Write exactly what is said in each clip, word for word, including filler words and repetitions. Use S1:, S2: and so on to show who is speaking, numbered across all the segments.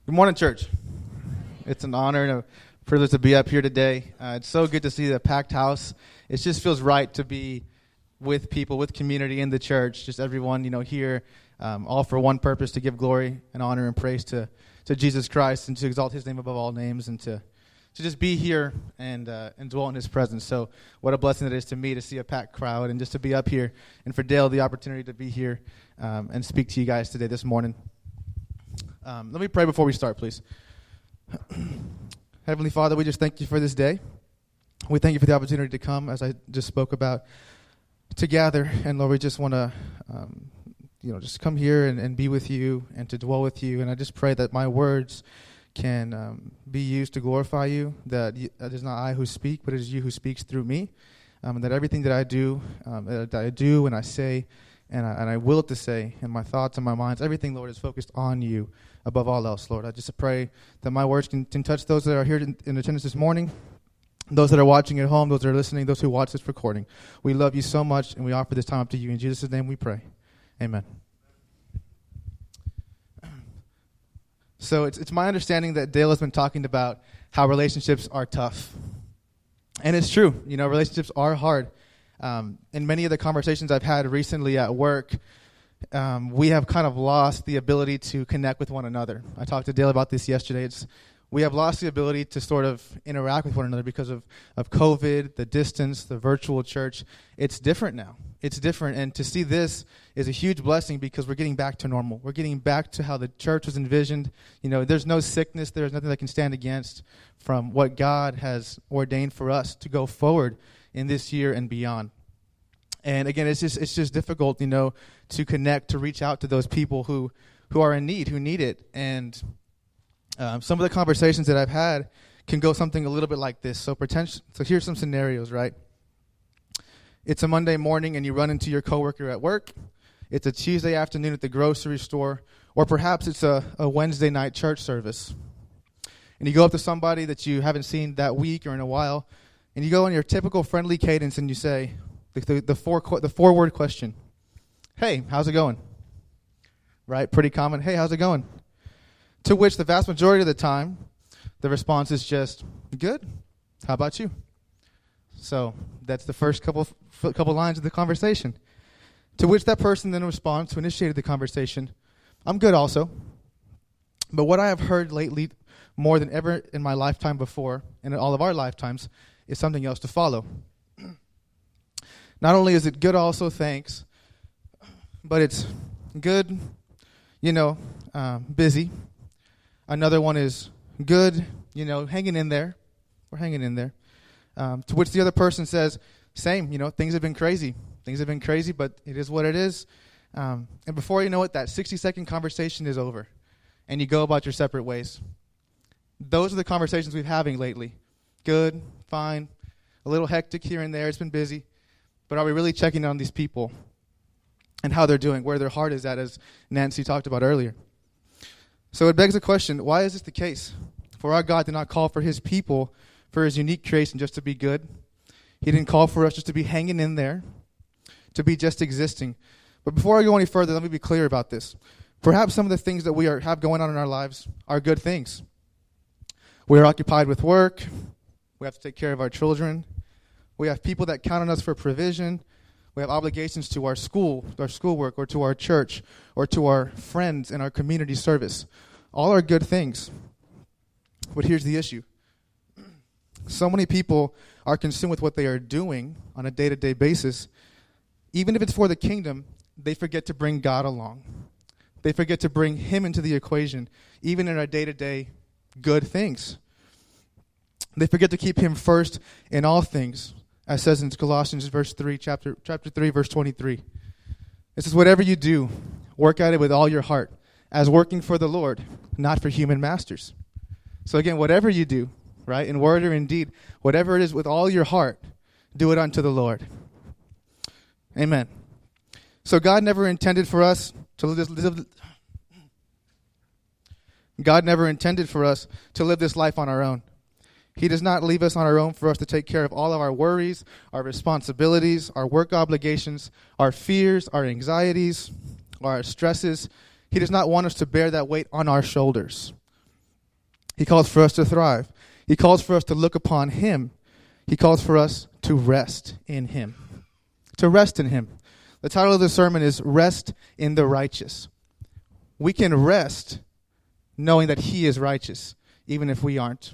S1: Good morning, church. It's an honor and a privilege to be up here today. Uh, it's so good to see the packed house. It just feels right to be with people, with community in the church, just everyone, you know, here, um, all for one purpose, to give glory and honor and praise to, to Jesus Christ and to exalt his name above all names and to, to just be here and, uh, and dwell in his presence. So what a blessing it is to me to see a packed crowd and just to be up here, and for Dale the opportunity to be here um, and speak to you guys today this morning. Um, let me pray before we start, please. Heavenly Father, we just thank you for this day. We thank you for the opportunity to come, as I just spoke about, to gather. And Lord, we just want to, um, you know, just come here and, and be with you and to dwell with you. And I just pray that my words can um, be used to glorify you, that y- it is not I who speak, but it is you who speaks through me. Um, and that everything that I do, um, that I do and I say, and I, and I will to say, and my thoughts and my minds, everything, Lord, is focused on you above all else, Lord. I just pray that my words can, can touch those that are here in, in attendance this morning, those that are watching at home, those that are listening, those who watch this recording. We love you so much, and we offer this time up to you. In Jesus' name we pray. Amen. So it's it's my understanding that Dale has been talking about how relationships are tough. And it's true. You know, relationships are hard. Um, in many of the conversations I've had recently at work, um, we have kind of lost the ability to connect with one another. I talked to Dale about this yesterday. It's we have lost the ability to sort of interact with one another because of, of COVID, the distance, the virtual church. It's different now. It's different. And to see this is a huge blessing because we're getting back to normal. We're getting back to how the church was envisioned. You know, there's no sickness. There's nothing that can stand against from what God has ordained for us to go forward in this year and beyond. And again, it's just it's just difficult, you know, to connect, to reach out to those people who, who are in need, who need it. And um, some of the conversations that I've had can go something a little bit like this. So potential. So here's some scenarios, right? It's a Monday morning and you run into your coworker at work. It's a Tuesday afternoon at the grocery store, or perhaps it's a, a Wednesday night church service. And you go up to somebody that you haven't seen that week or in a while, and you go in your typical friendly cadence and you say the the, the four the four word question, "Hey, how's it going?" Right? Pretty common. "Hey, how's it going?" To which the vast majority of the time, the response is just, "Good. How about you?" So that's the first couple couple lines of the conversation. To which that person then responds, who initiated the conversation, "I'm good also." But what I have heard lately, more than ever in my lifetime before, and in all of our lifetimes, is something else to follow. Not only is it good also, thanks, but it's good, you know, um, busy. Another one is good, you know, hanging in there. We're hanging in there. Um, to which the other person says, same, you know, things have been crazy. Things have been crazy, but it is what it is. Um, and before you know it, that sixty-second conversation is over, and you go about your separate ways. Those are the conversations we've been having lately. Good, fine, a little hectic here and there. It's been busy. But are we really checking on these people and how they're doing, where their heart is at, as Nancy talked about earlier? So it begs the question, why is this the case? For our God did not call for his people, for his unique creation, just to be good. He didn't call for us just to be hanging in there, to be just existing. But before I go any further, let me be clear about this. Perhaps some of the things that we are, have going on in our lives are good things. We are occupied with work. We have to take care of our children. We have people that count on us for provision. We have obligations to our school, our schoolwork, or to our church, or to our friends and our community service. All are good things. But here's the issue. So many people are consumed with what they are doing on a day-to-day basis. Even if it's for the kingdom, they forget to bring God along. They forget to bring him into the equation, even in our day-to-day good things. They forget to keep him first in all things, as says in Colossians verse three, chapter chapter three, verse twenty-three. It says, "Whatever you do, work at it with all your heart, as working for the Lord, not for human masters." So again, whatever you do, right, in word or in deed, whatever it is with all your heart, do it unto the Lord. Amen. So God never intended for us to live this, God never intended for us to live this life on our own. He does not leave us on our own for us to take care of all of our worries, our responsibilities, our work obligations, our fears, our anxieties, our stresses. He does not want us to bear that weight on our shoulders. He calls for us to thrive. He calls for us to look upon him. He calls for us to rest in him. To rest in him. The title of the sermon is Rest in the Righteous. We can rest knowing that he is righteous, even if we aren't.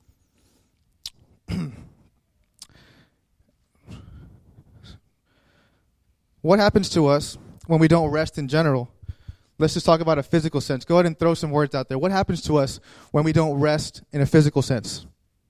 S1: What happens to us when we don't rest in general? Let's just talk about a physical sense. Go ahead and throw some words out there. What happens to us when we don't rest in a physical sense?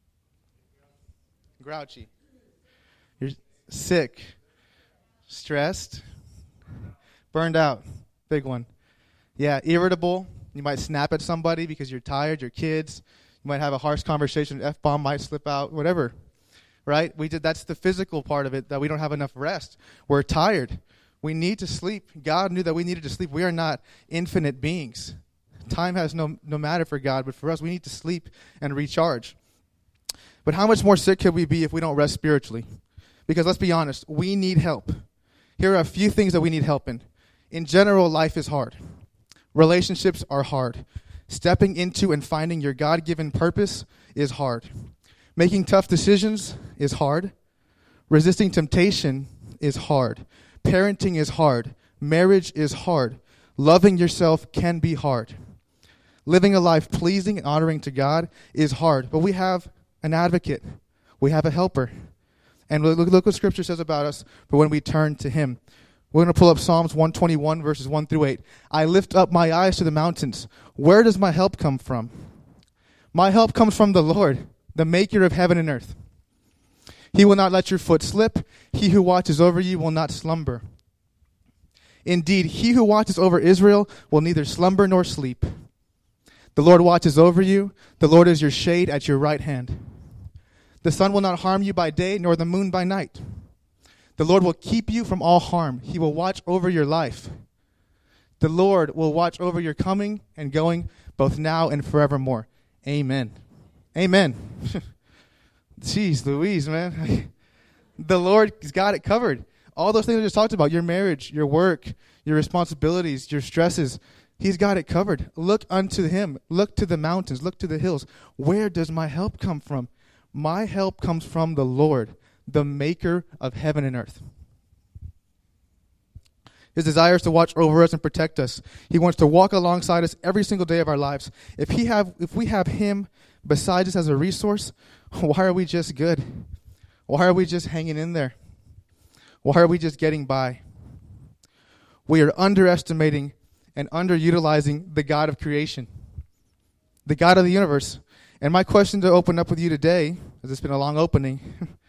S1: Grouchy. You're sick. Stressed. Burned out. Big one. Yeah, irritable. You might snap at somebody because you're tired, your kids. You might have a harsh conversation. An F-bomb might slip out, whatever. Right? We did. That's the physical part of it, that we don't have enough rest. We're tired. We need to sleep. God knew that we needed to sleep. We are not infinite beings. Time has no, no matter for God, but for us, we need to sleep and recharge. But how much more sick could we be if we don't rest spiritually? Because let's be honest, we need help. Here are a few things that we need help in. In general, life is hard. Relationships are hard. Stepping into and finding your God-given purpose is hard. Making tough decisions is hard. Resisting temptation is hard. Parenting is hard. Marriage is hard. Loving yourself can be hard. Living a life pleasing and honoring to God is hard. But we have an advocate. We have a helper. And look, look what Scripture says about us for when we turn to him. We're going to pull up Psalms one twenty-one, verses one through eight. I lift up my eyes to the mountains. Where does my help come from? My help comes from the Lord, the maker of heaven and earth. He will not let your foot slip. He who watches over you will not slumber. Indeed, he who watches over Israel will neither slumber nor sleep. The Lord watches over you. The Lord is your shade at your right hand. The sun will not harm you by day, nor the moon by night. The Lord will keep you from all harm. He will watch over your life. The Lord will watch over your coming and going, both now and forevermore. Amen. Amen. Jeez Louise, man. The Lord's got it covered. All those things I just talked about, your marriage, your work, your responsibilities, your stresses, he's got it covered. Look unto him. Look to the mountains. Look to the hills. Where does my help come from? My help comes from the Lord, the maker of heaven and earth. His desire is to watch over us and protect us. He wants to walk alongside us every single day of our lives. If he have, if we have him beside us as a resource, why are we just good? Why are we just hanging in there? Why are we just getting by? We are underestimating and underutilizing the God of creation, the God of the universe. And my question to open up with you today, as it's been a long opening,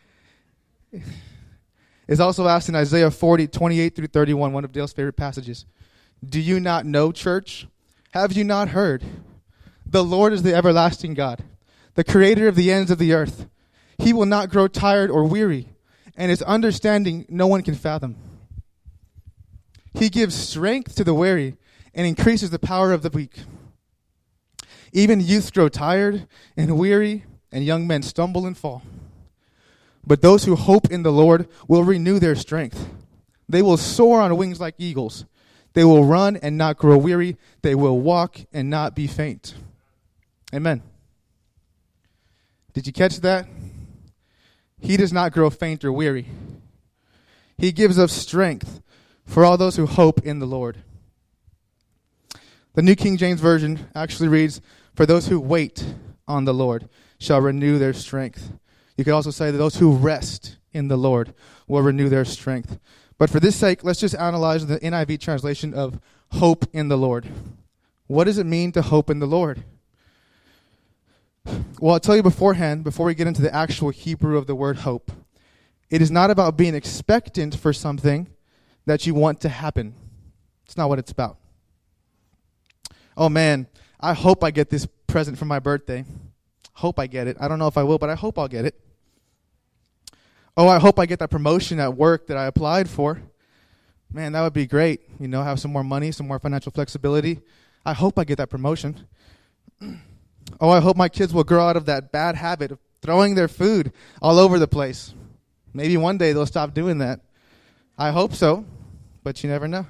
S1: is also asked in Isaiah forty, twenty-eight through thirty-one, one of Dale's favorite passages. Do you not know, church? Have you not heard? The Lord is the everlasting God, the creator of the ends of the earth. He will not grow tired or weary, and his understanding no one can fathom. He gives strength to the weary and increases the power of the weak. Even youths grow tired and weary, and young men stumble and fall. But those who hope in the Lord will renew their strength. They will soar on wings like eagles. They will run and not grow weary. They will walk and not be faint. Amen. Did you catch that? He does not grow faint or weary. He gives us strength for all those who hope in the Lord. The New King James Version actually reads, for those who wait on the Lord shall renew their strength. You could also say that those who rest in the Lord will renew their strength. But for this sake, let's just analyze the N I V translation of hope in the Lord. What does it mean to hope in the Lord? Well, I'll tell you beforehand, before we get into the actual Hebrew of the word hope, it is not about being expectant for something that you want to happen. It's not what it's about. Oh man, I hope I get this present for my birthday. Hope I get it. I don't know if I will, but I hope I'll get it. Oh, I hope I get that promotion at work that I applied for. Man, that would be great. You know, have some more money, some more financial flexibility. I hope I get that promotion. Oh, I hope my kids will grow out of that bad habit of throwing their food all over the place. Maybe one day they'll stop doing that. I hope so, but you never know.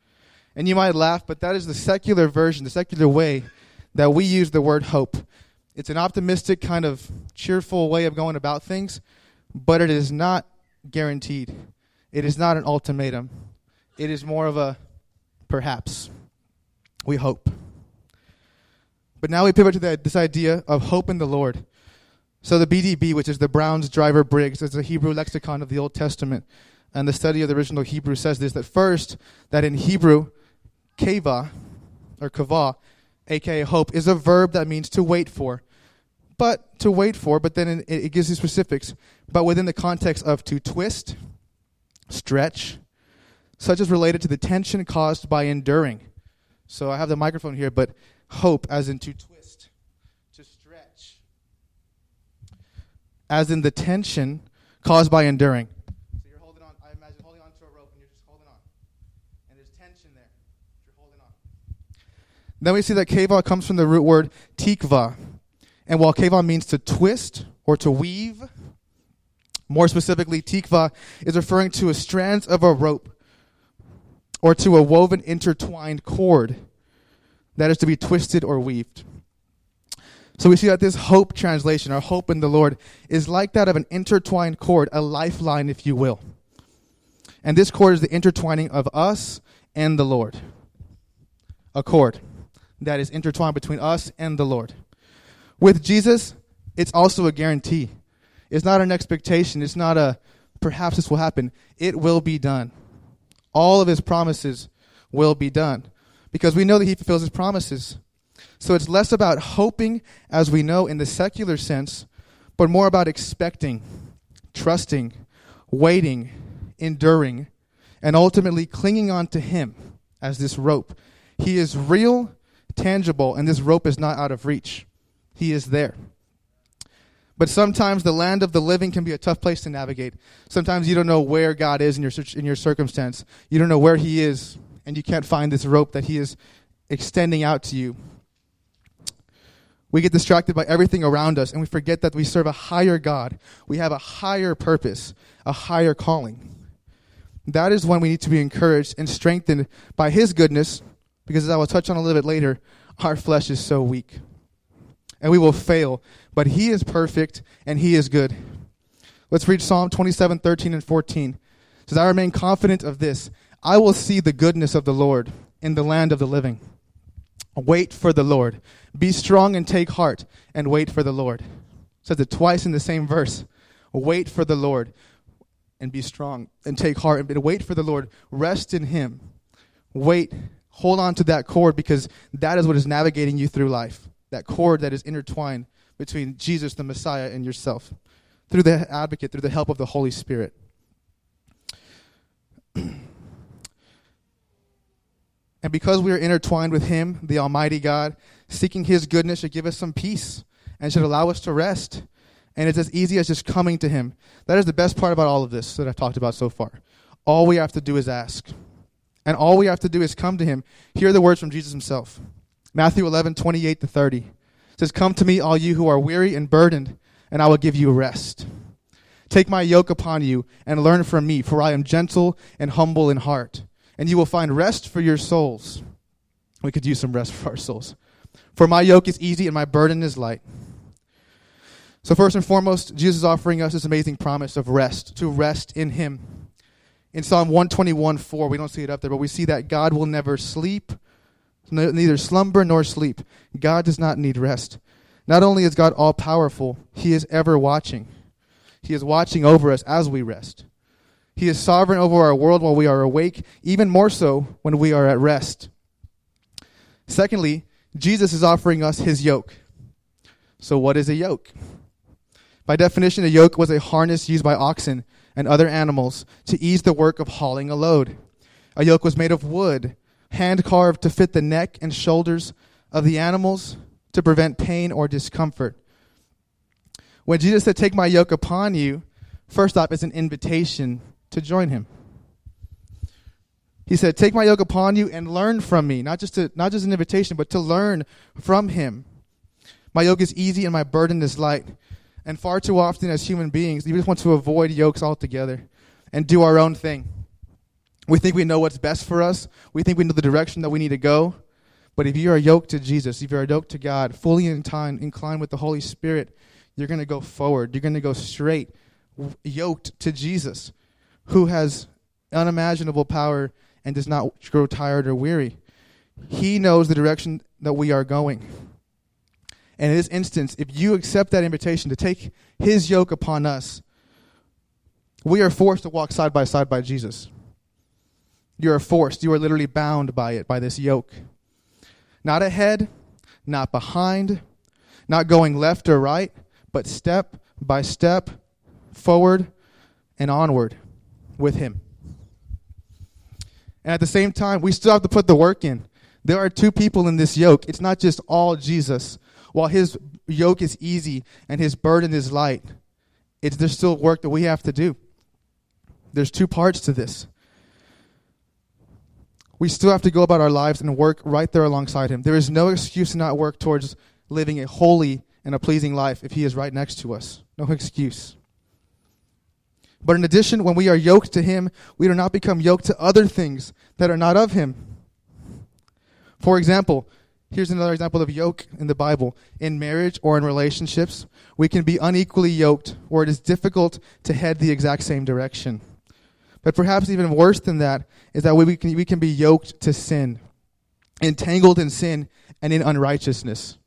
S1: And you might laugh, but that is the secular version, the secular way that we use the word hope. It's an optimistic, kind of cheerful way of going about things, but it is not guaranteed. It is not an ultimatum. It is more of a perhaps. We hope. But now we pivot to the, this idea of hope in the Lord. So the B D B, which is the Brown's Driver Briggs, is a Hebrew lexicon of the Old Testament. And the study of the original Hebrew says this, that first, that in Hebrew, kava, or kava, a k a hope, is a verb that means to wait for. But, to wait for, but then it, it gives you specifics. But within the context of to twist, stretch, such as related to the tension caused by enduring. So I have the microphone here, but hope as in to twist, to stretch, as in the tension caused by enduring. So you're holding on, I imagine holding on to a rope and you're just holding on. And there's tension there. You're holding on. Then we see that kava comes from the root word tikva. And while kava means to twist or to weave, more specifically, tikva is referring to a strands of a rope or to a woven intertwined cord that is to be twisted or weaved. So we see that this hope translation, our hope in the Lord, is like that of an intertwined cord, a lifeline, if you will. And this cord is the intertwining of us and the Lord. A cord that is intertwined between us and the Lord. With Jesus, it's also a guarantee. It's not an expectation. It's not a perhaps this will happen. It will be done. All of his promises will be done because we know that he fulfills his promises. So it's less about hoping, as we know in the secular sense, but more about expecting, trusting, waiting, enduring, and ultimately clinging on to him as this rope. He is real, tangible, and this rope is not out of reach. He is there. But sometimes the land of the living can be a tough place to navigate. Sometimes you don't know where God is in your in your circumstance. You don't know where he is, and you can't find this rope that he is extending out to you. We get distracted by everything around us, and we forget that we serve a higher God. We have a higher purpose, a higher calling. That is when we need to be encouraged and strengthened by his goodness, because as I will touch on a little bit later, our flesh is so weak. And we will fail, but he is perfect and he is good. Let's read Psalm twenty-seven, thirteen and fourteen. It says, I remain confident of this. I will see the goodness of the Lord in the land of the living. Wait for the Lord. Be strong and take heart and wait for the Lord. It says it twice in the same verse. Wait for the Lord and be strong and take heart and wait for the Lord. Rest in him. Wait. Hold on to that cord because that is what is navigating you through life. That cord that is intertwined between Jesus, the Messiah, and yourself. Through the advocate, through the help of the Holy Spirit. And because we are intertwined with him, the Almighty God, seeking his goodness should give us some peace and should allow us to rest. And it's as easy as just coming to him. That is the best part about all of this that I've talked about so far. All we have to do is ask. And all we have to do is come to him. Hear the words from Jesus himself. Matthew eleven, twenty-eight to thirty. It says, come to me, all you who are weary and burdened, and I will give you rest. Take my yoke upon you and learn from me, for I am gentle and humble in heart, and you will find rest for your souls. We could use some rest for our souls. For my yoke is easy and my burden is light. So first and foremost, Jesus is offering us this amazing promise of rest, to rest in him. In Psalm one twenty-one, four, we don't see it up there, but we see that God will never sleep, neither slumber nor sleep. God does not need rest. Not only is God all-powerful, he is ever watching. He is watching over us as we rest. He is sovereign over our world while we are awake, even more so when we are at rest. Secondly, Jesus is offering us his yoke. So what is a yoke? By definition, a yoke was a harness used by oxen and other animals to ease the work of hauling a load. A yoke was made of wood, hand-carved to fit the neck and shoulders of the animals to prevent pain or discomfort. When Jesus said, take my yoke upon you, first off, it's an invitation to join him. He said, take my yoke upon you and learn from me. Not just to, not just an invitation, but to learn from him. My yoke is easy and my burden is light. And far too often as human beings, we just want to avoid yokes altogether and do our own thing. We think we know what's best for us. We think we know the direction that we need to go. But if you are yoked to Jesus, if you are yoked to God, fully inclined, inclined with the Holy Spirit, you're going to go forward. You're going to go straight, yoked to Jesus, who has unimaginable power and does not grow tired or weary. He knows the direction that we are going. And in this instance, if you accept that invitation to take his yoke upon us, we are forced to walk side by side by Jesus. You are forced. You are literally bound by it, by this yoke. Not ahead, not behind, not going left or right, but step by step, forward and onward with him. And at the same time, we still have to put the work in. There are two people in this yoke. It's not just all Jesus. While his yoke is easy and his burden is light, it's there's still work that we have to do. There's two parts to this. We still have to go about our lives and work right there alongside him. There is no excuse to not work towards living a holy and a pleasing life if he is right next to us. No excuse. But in addition, when we are yoked to him, we do not become yoked to other things that are not of him. For example, here's another example of yoke in the Bible. In marriage or in relationships, we can be unequally yoked, or it is difficult to head the exact same direction. But perhaps even worse than that is that we can, we can be yoked to sin, entangled in sin and in unrighteousness.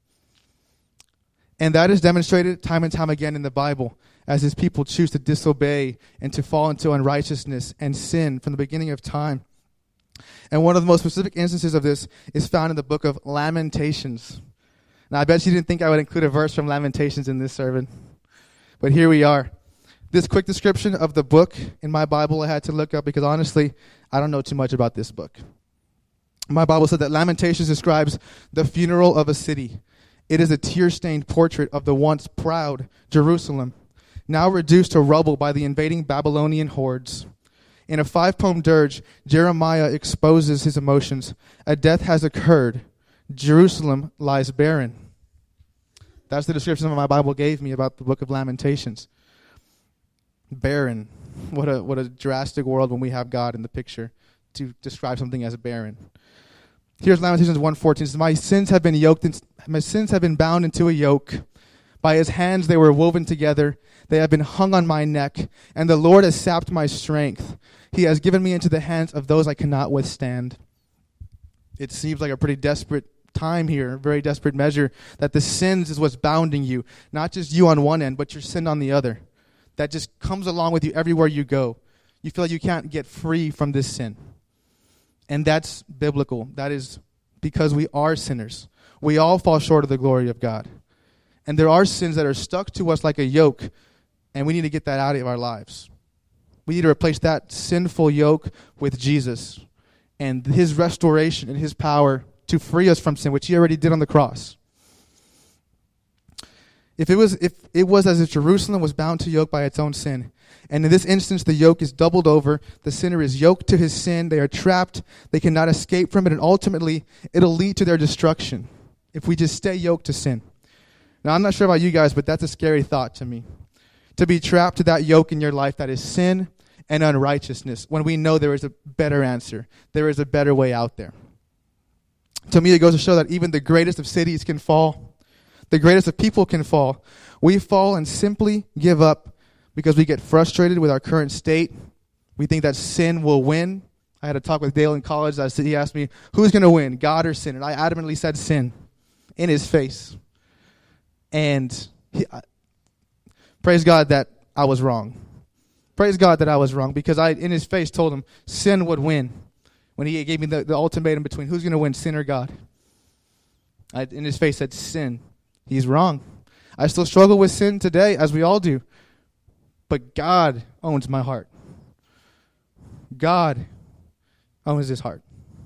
S1: And that is demonstrated time and time again in the Bible as his people choose to disobey and to fall into unrighteousness and sin from the beginning of time. And one of the most specific instances of this is found in the book of Lamentations. Now, I bet you didn't think I would include a verse from Lamentations in this sermon, but here we are. This quick description of the book in my Bible I had to look up because honestly, I don't know too much about this book. My Bible said that Lamentations describes the funeral of a city. It is a tear-stained portrait of the once proud Jerusalem, now reduced to rubble by the invading Babylonian hordes. In a five-poem dirge, Jeremiah exposes his emotions. A death has occurred. Jerusalem lies barren. That's the description that my Bible gave me about the book of Lamentations. Barren. What a what a drastic world when we have God in the picture to describe something as barren. Here's Lamentations one fourteen. It says, My sins have been yoked, in, my sins have been bound into a yoke. By his hands they were woven together. They have been hung on my neck, and the Lord has sapped my strength. He has given me into the hands of those I cannot withstand. It seems like a pretty desperate time here, a very desperate measure, that the sins is what's bounding you. Not just you on one end, but your sin on the other. That just comes along with you everywhere you go. You feel like you can't get free from this sin. And that's biblical. That is because we are sinners. We all fall short of the glory of God. And there are sins that are stuck to us like a yoke, and we need to get that out of our lives. We need to replace that sinful yoke with Jesus and his restoration and his power to free us from sin, which he already did on the cross. If it was if it was as if Jerusalem was bound to yoke by its own sin, and in this instance the yoke is doubled over, the sinner is yoked to his sin, they are trapped, they cannot escape from it, and ultimately it'll lead to their destruction if we just stay yoked to sin. Now, I'm not sure about you guys, but that's a scary thought to me. To be trapped to that yoke in your life that is sin and unrighteousness, when we know there is a better answer. There is a better way out there. To me, it goes to show that even the greatest of cities can fall. The greatest of people can fall. We fall and simply give up because we get frustrated with our current state. We think that sin will win. I had a talk with Dale in college. I said, he asked me, who's going to win, God or sin? And I adamantly said sin in his face. And he, I, praise God that I was wrong. Praise God that I was wrong because I, in his face, told him sin would win when he gave me the, the ultimatum between who's going to win, sin or God. I, in his face, said sin. He's wrong. I still struggle with sin today, as we all do. But God owns my heart. God owns his heart.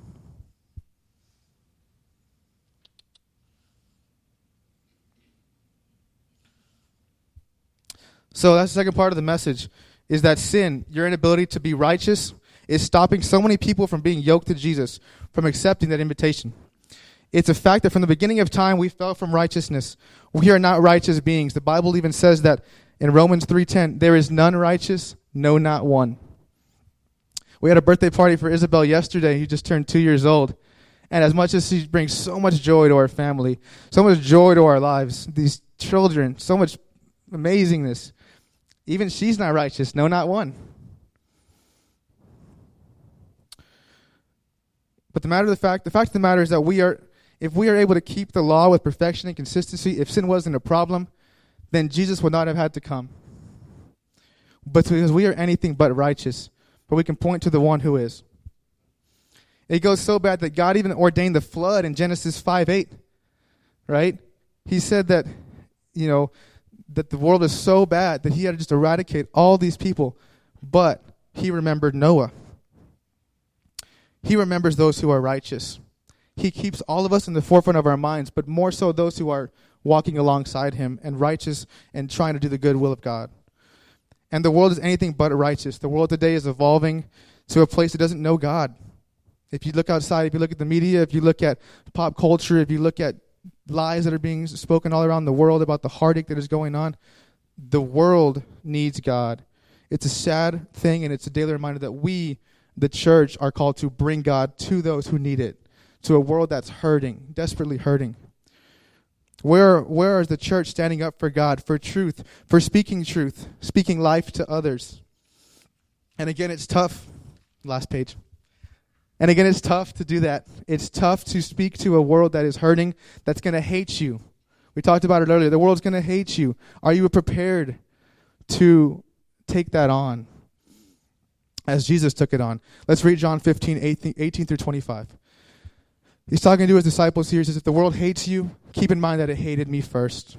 S1: So that's the second part of the message, is that sin, your inability to be righteous, is stopping so many people from being yoked to Jesus, from accepting that invitation. It's a fact that from the beginning of time, we fell from righteousness. We are not righteous beings. The Bible even says that in Romans three ten, there is none righteous, no, not one. We had a birthday party for Isabel yesterday. He just turned two years old. And as much as she brings so much joy to our family, so much joy to our lives, these children, so much amazingness, even she's not righteous. No, not one. But the matter of the fact, the fact of the matter is that we are, if we are able to keep the law with perfection and consistency, if sin wasn't a problem, then Jesus would not have had to come. But because we are anything but righteous, but we can point to the one who is. It goes so bad that God even ordained the flood in Genesis five eight, right? He said that, you know, that the world is so bad that he had to just eradicate all these people. But he remembered Noah. He remembers those who are righteous. He keeps all of us in the forefront of our minds, but more so those who are walking alongside him and righteous and trying to do the good will of God. And the world is anything but righteous. The world today is evolving to a place that doesn't know God. If you look outside, if you look at the media, if you look at pop culture, if you look at lies that are being spoken all around the world about the heartache that is going on, the world needs God. It's a sad thing, and it's a daily reminder that we, the church, are called to bring God to those who need it, to a world that's hurting, desperately hurting. Where, where is the church standing up for God, for truth, for speaking truth, speaking life to others? And again, it's tough. Last page. And again, it's tough to do that. It's tough to speak to a world that is hurting, that's going to hate you. We talked about it earlier. The world's going to hate you. Are you prepared to take that on as Jesus took it on? Let's read John fifteen, eighteen through twenty-five. He's talking to his disciples here. He says, if the world hates you, keep in mind that it hated me first.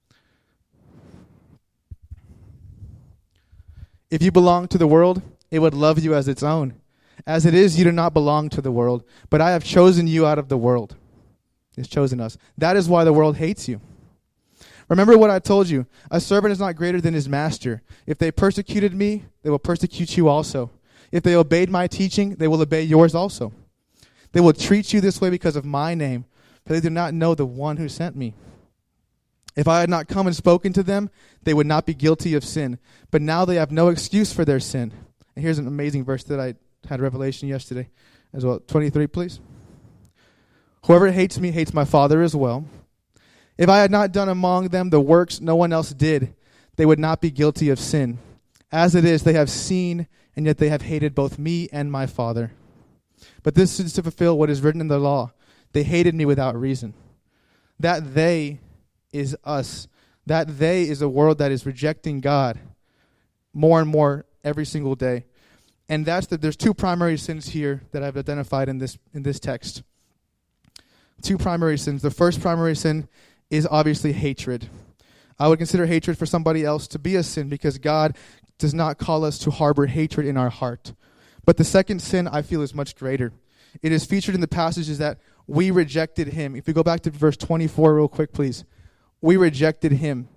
S1: If you belong to the world, it would love you as its own. As it is, you do not belong to the world, but I have chosen you out of the world. He's chosen us. That is why the world hates you. Remember what I told you. A servant is not greater than his master. If they persecuted me, they will persecute you also. If they obeyed my teaching, they will obey yours also. They will treat you this way because of my name, for they do not know the one who sent me. If I had not come and spoken to them, they would not be guilty of sin. But now they have no excuse for their sin. And here's an amazing verse that I had revelation yesterday as well. twenty-three, please. Whoever hates me hates my Father as well. If I had not done among them the works no one else did, they would not be guilty of sin. As it is, they have seen, and yet they have hated both me and my Father. But this is to fulfill what is written in the law. They hated me without reason. That they is us. That they is a world that is rejecting God more and more every single day. And that's the, there's two primary sins here that I've identified in this in this text. Two primary sins. The first primary sin is obviously hatred. I would consider hatred for somebody else to be a sin because God does not call us to harbor hatred in our heart. But the second sin I feel is much greater. It is featured in the passages that we rejected him. If you go back to verse twenty-four real quick, please. We rejected him.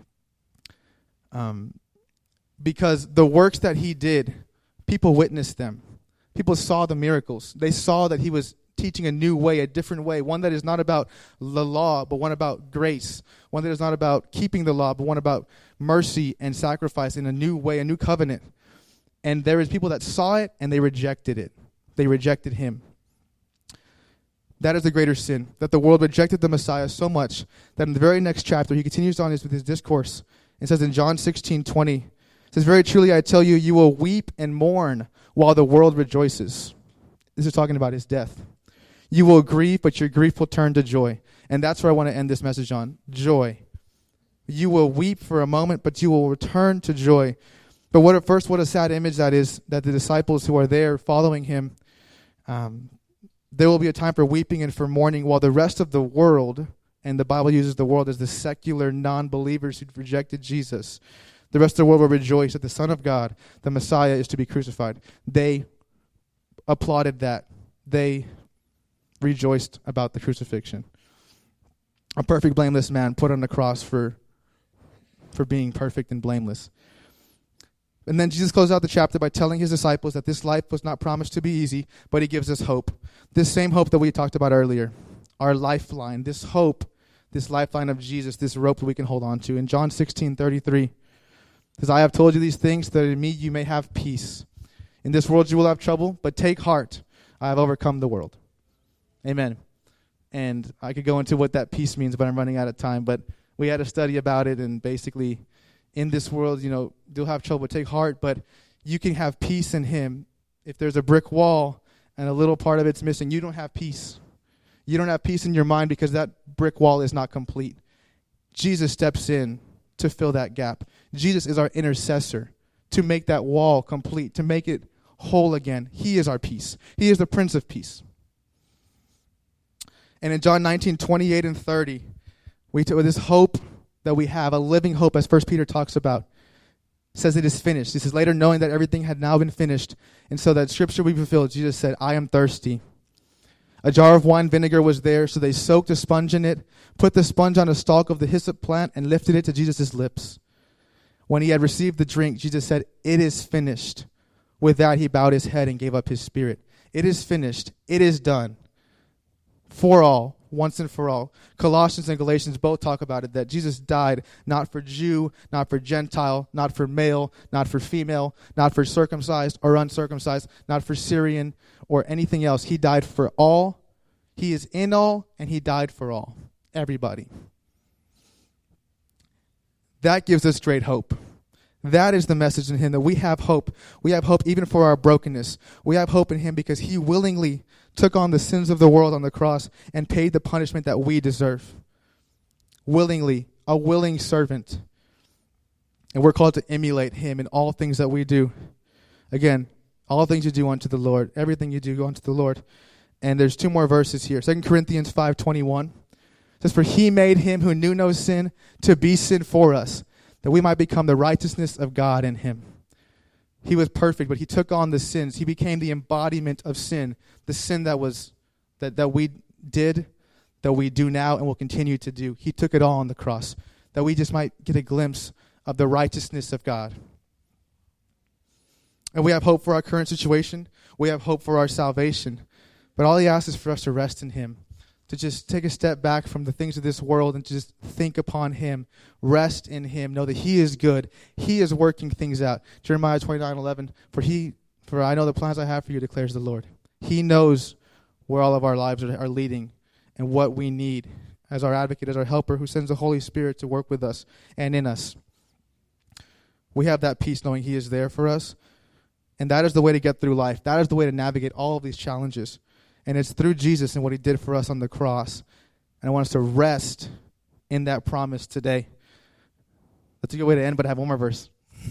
S1: Um, because the works that he did, people witnessed them. People saw the miracles. They saw that he was teaching a new way, a different way, one that is not about the law, but one about grace, one that is not about keeping the law, but one about mercy and sacrifice in a new way, a new covenant. And there is people that saw it and they rejected it. They rejected him. That is the greater sin, that the world rejected the Messiah so much that in the very next chapter, he continues on his, with his discourse. It says in John sixteen twenty, it says, very truly I tell you, you will weep and mourn while the world rejoices. This is talking about his death. You will grieve, but your grief will turn to joy. And that's where I want to end this message on, joy. You will weep for a moment, but you will return to joy. But what at first, what a sad image that is, that the disciples who are there following him, um, there will be a time for weeping and for mourning while the rest of the world, and the Bible uses the world as the secular non-believers who rejected Jesus, the rest of the world will rejoice that the Son of God, the Messiah, is to be crucified. They applauded that. They rejoiced about the crucifixion. A perfect, blameless man put on the cross for, for being perfect and blameless. And then Jesus closes out the chapter by telling his disciples that this life was not promised to be easy, but he gives us hope. This same hope that we talked about earlier, our lifeline, this hope, this lifeline of Jesus, this rope that we can hold on to. In John sixteen thirty-three, it says, I have told you these things that in me you may have peace. In this world you will have trouble, but take heart. I have overcome the world. Amen. And I could go into what that peace means, but I'm running out of time. But we had a study about it, and basically in this world, you know, you'll have trouble. Take heart, but you can have peace in him. If there's a brick wall and a little part of it's missing, you don't have peace. You don't have peace in your mind because that brick wall is not complete. Jesus steps in to fill that gap. Jesus is our intercessor to make that wall complete, to make it whole again. He is our peace. He is the Prince of Peace. And in John nineteen, twenty-eight and thirty, we t- with this hope that we have, a living hope, as First Peter talks about, says it is finished. He says, later, knowing that everything had now been finished, and so that scripture would be fulfilled, Jesus said, I am thirsty. A jar of wine vinegar was there, so they soaked a sponge in it, put the sponge on a stalk of the hyssop plant, and lifted it to Jesus' lips. When he had received the drink, Jesus said, it is finished. With that, he bowed his head and gave up his spirit. It is finished. It is done. For all, once and for all. Colossians and Galatians both talk about it, that Jesus died not for Jew, not for Gentile, not for male, not for female, not for circumcised or uncircumcised, not for Syrian or anything else. He died for all. He is in all, and he died for all. Everybody. That gives us great hope. That is the message in him, that we have hope. We have hope even for our brokenness. We have hope in him because he willingly took on the sins of the world on the cross and paid the punishment that we deserve. Willingly, a willing servant. And we're called to emulate him in all things that we do. Again, all things you do unto the Lord. Everything you do unto the Lord. And there's two more verses here. Second Corinthians five twenty-one. It says, for he made him who knew no sin to be sin for us, that we might become the righteousness of God in him. He was perfect, but he took on the sins. He became the embodiment of sin, the sin that was that, that we did, that we do now, and will continue to do. He took it all on the cross, that we just might get a glimpse of the righteousness of God. And we have hope for our current situation. We have hope for our salvation. But all he asks is for us to rest in him, to just take a step back from the things of this world and just think upon him, rest in him, know that he is good. He is working things out. Jeremiah twenty-nine eleven, for he, for I know the plans I have for you, declares the Lord. He knows where all of our lives are, are leading and what we need as our advocate, as our helper, who sends the Holy Spirit to work with us and in us. We have that peace knowing he is there for us. And that is the way to get through life. That is the way to navigate all of these challenges. And it's through Jesus and what he did for us on the cross. And I want us to rest in that promise today. That's a good way to end, but I have one more verse.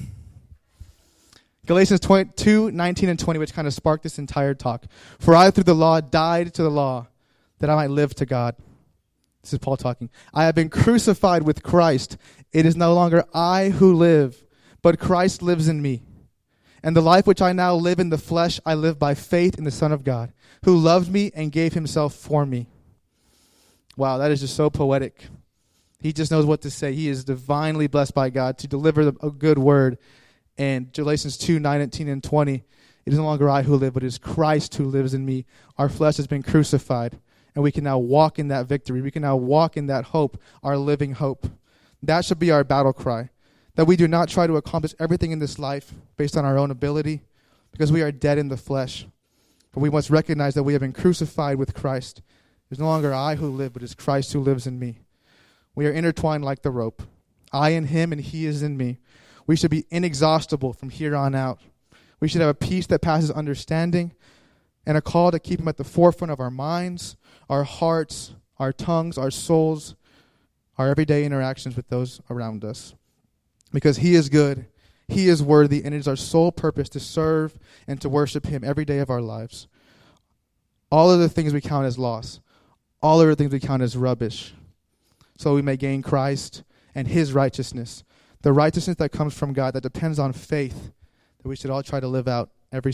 S1: Galatians two, nineteen and twenty, which kind of sparked this entire talk. For I through the law died to the law, that I might live to God. This is Paul talking. I have been crucified with Christ. It is no longer I who live, but Christ lives in me. And the life which I now live in the flesh, I live by faith in the Son of God, who loved me and gave himself for me. Wow, that is just so poetic. He just knows what to say. He is divinely blessed by God to deliver a good word. And Galatians two, nineteen and twenty, it is no longer I who live, but it is Christ who lives in me. Our flesh has been crucified, and we can now walk in that victory. We can now walk in that hope, our living hope. That should be our battle cry. That we do not try to accomplish everything in this life based on our own ability, because we are dead in the flesh. But we must recognize that we have been crucified with Christ. It is no longer I who live, but it is Christ who lives in me. We are intertwined like the rope. I in him and he is in me. We should be inexhaustible from here on out. We should have a peace that passes understanding and a call to keep him at the forefront of our minds, our hearts, our tongues, our souls, our everyday interactions with those around us. Because he is good, he is worthy, and it is our sole purpose to serve and to worship him every day of our lives. All other things we count as loss. All other things we count as rubbish. So we may gain Christ and his righteousness. The righteousness that comes from God, that depends on faith, that we should all try to live out every